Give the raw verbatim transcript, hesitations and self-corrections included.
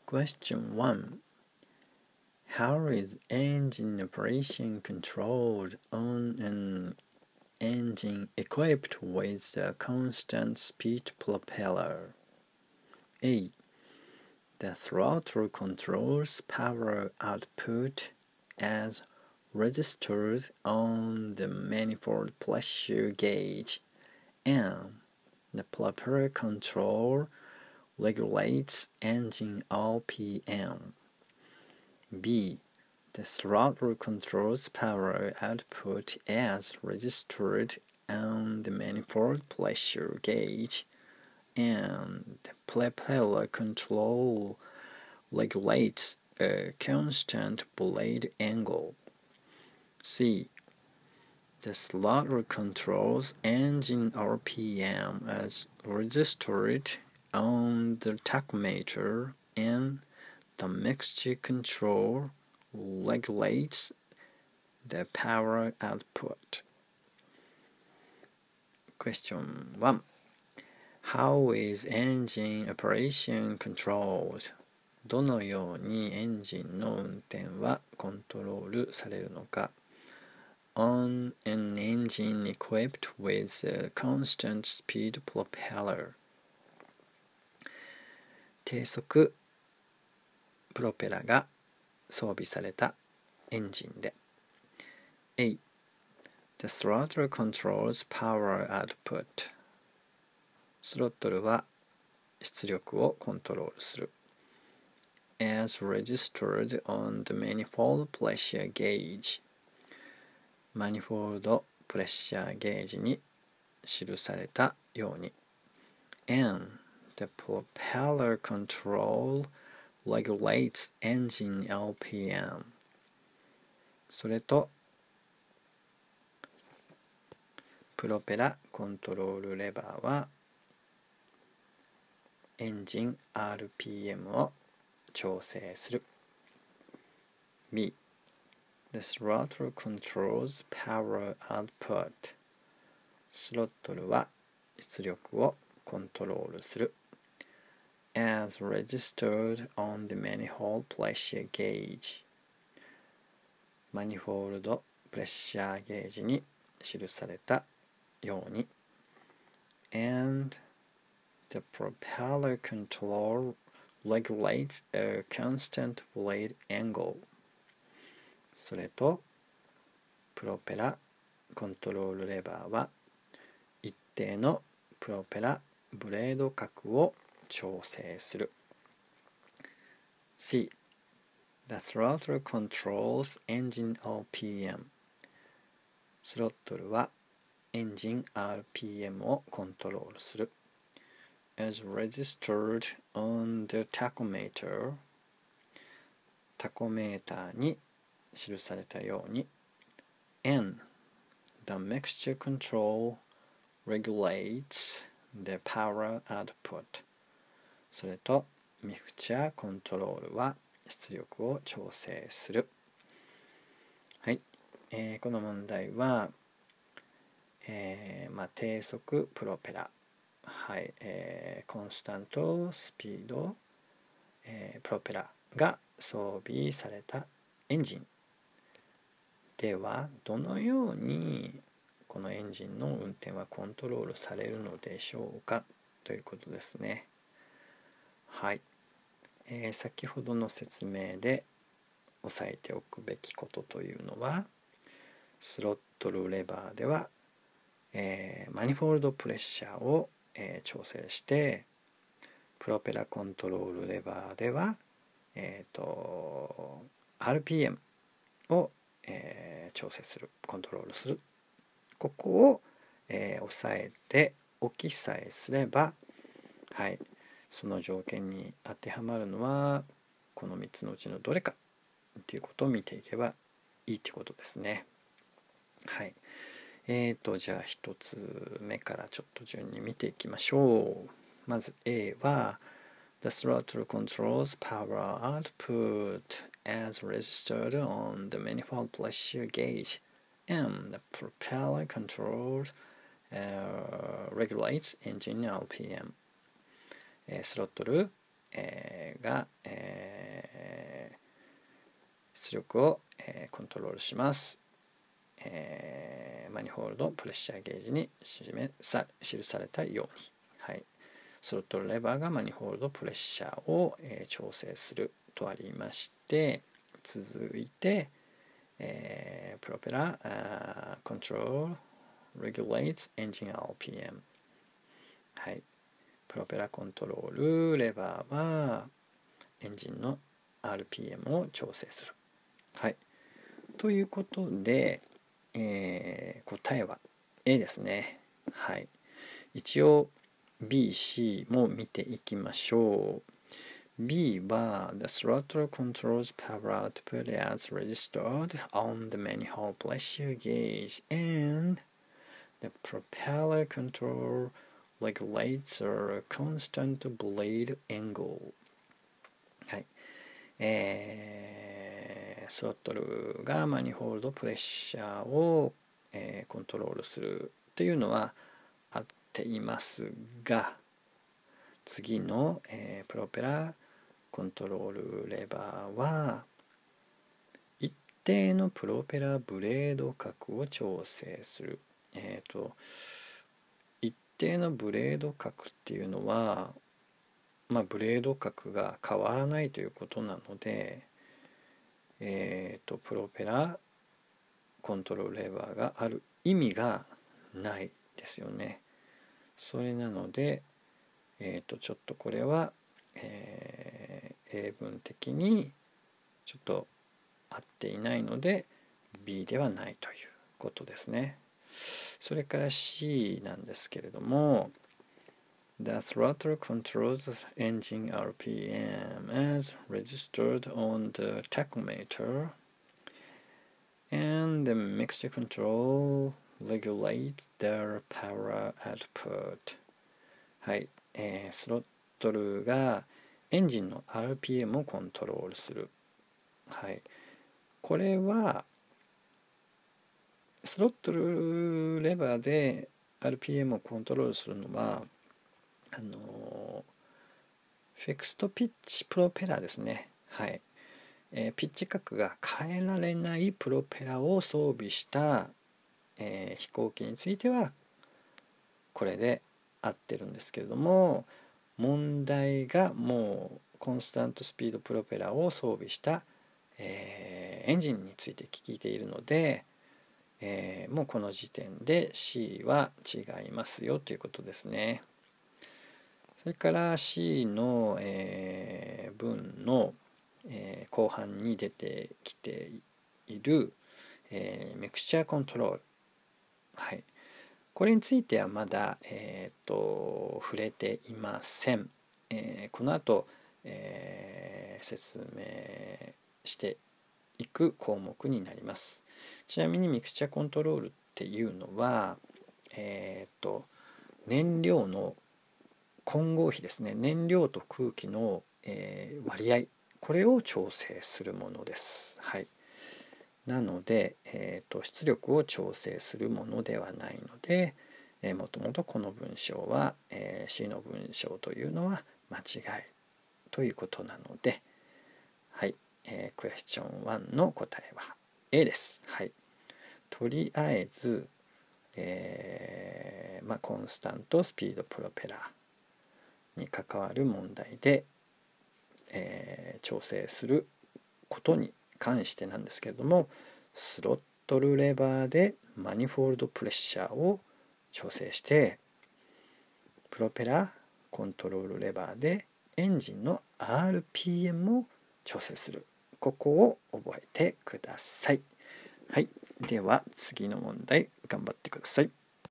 Question one. How is engine operation controlled on an engine equipped with a constant speed propeller? A. The throttle controls power output as registered on the manifold pressure gauge, and the propeller control regulates engine R P M. B. The throttle controls power output as registered on the manifold pressure gauge, and the propeller control regulates a constant blade angle. C. The throttle controls engine R P M as registered on the tachometer, and the mixture control regulates the power output. Question one. How is engine operation controlled? どのようにエンジンの運転はコントロールされるのか。On an engine equipped with a constant speed propeller. 低速プロペラが装備されたエンジンで。A. The throttle controls power output. スロットルは出力をコントロールする。As registered on the manifold pressure gauge. マニフォールドプレッシャーゲージに記されたように。And the propeller control regulates engine R P M. それとプロペラコントロールレバーはエンジン アールピーエム を調整する。B. The throttle controls power output. スロットルは出力をコントロールする。As registered on the manifold pressure gauge. マニフォールドプレッシャーゲージに記されたように。And the propeller control regulates a constant blade angle. それとプロペラコントロールレバーは一定のプロペラブレード角を調整する。C. The throttle controls engine R P M. スロットルはエンジン アールピーエム をコントロールする。As registered on the tachometer. タコメーターに記されたように。And the mixture control regulates the power output. それとミクチャーコントロールは出力を調整する。はい、えー、この問題は、えーまあ、低速プロペラ、はいえー、コンスタントスピード、えー、プロペラが装備されたエンジンではどのようにこのエンジンの運転はコントロールされるのでしょうかということですね。はい、えー、先ほどの説明で押さえておくべきことというのは、スロットルレバーでは、えー、マニフォールドプレッシャーを、えー、調整して、プロペラコントロールレバーでは、えーと、アールピーエム を、えー、調整する、コントロールする。ここを、えー、押さえておきさえすれば、はい、その条件に当てはまるのはこのみっつのうちのどれかっていうことを見ていけばいいってことですね。はい。えーと、じゃあひとつめからちょっと順に見ていきましょう。まず A は The throttle controls power output as registered on the manifold pressure gauge, and the propeller controls、uh, regulates engine アールピーエム、えー、スロットル、えー、が、え出力を、えー、コントロールします。えー、マニホールドプレッシャーゲージに示さ記されたように、はい、スロットルレバーがマニホールドプレッシャーを、えー、調整するとありまして、続いて、えー、プロペラ、uh, control regulates engine アールピーエム、はい、プロペラコントロールレバーはエンジンの アールピーエム を調整する。はい、ということで、えー、答えは A ですね。はい。一応 B、C も見ていきましょう。B は The throttle controls power output as registered on the manifold pressure gauge and the propeller control regulates a constant blade angle。はい。えー、スロットルがマニホールドプレッシャーを、えー、コントロールするというのは合っていますが、次の、えー、プロペラコントロールレバーは一定のプロペラブレード角を調整する。えっと一定のブレード角っていうのは、まあ、ブレード角が変わらないということなので、えーと、プロペラコントロールレバーがある意味がないですよね。それなので、えーと、ちょっとこれは、えー、英文的にちょっと合っていないので B ではないということですね。それから C なんですけれども、The throttle controls engine アールピーエム as registered on the tachometer and the mixture control regulates their power output。 はい、えー、スロットルがエンジンの アールピーエム をコントロールする。はい、これはスロットルレバーで アールピーエム をコントロールするのはあのフィクストピッチプロペラですね。はい、えー、ピッチ角が変えられないプロペラを装備した、えー、飛行機についてはこれで合ってるんですけれども、問題がもうコンスタントスピードプロペラを装備した、えー、エンジンについて聞いているので、えー、もうこの時点で C は違いますよということですね。それから C の、えー、文の、えー、後半に出てきている、えー、ミクスチャーコントロール、はい、これについてはまだ、えー、と触れていません。えー、この後、えー、説明していく項目になります。ちなみにミクスチャーコントロールっていうのは、えー、と燃料の混合比ですね。燃料と空気の、えー、割合、これを調整するものです。はい。なので、えー、と出力を調整するものではないので、えー、もともとこの文章は、えー、C の文章というのは間違いということなので、はい、えー、クエスチョンワンの答えは A です。はい。とりあえず、えーまあ、コンスタントスピードプロペラに関わる問題で、えー、調整することに関してなんですけれども、スロットルレバーでマニフォールドプレッシャーを調整して、プロペラコントロールレバーでエンジンの アールピーエム を調整する。ここを覚えてください。はい。では次の問題頑張ってください。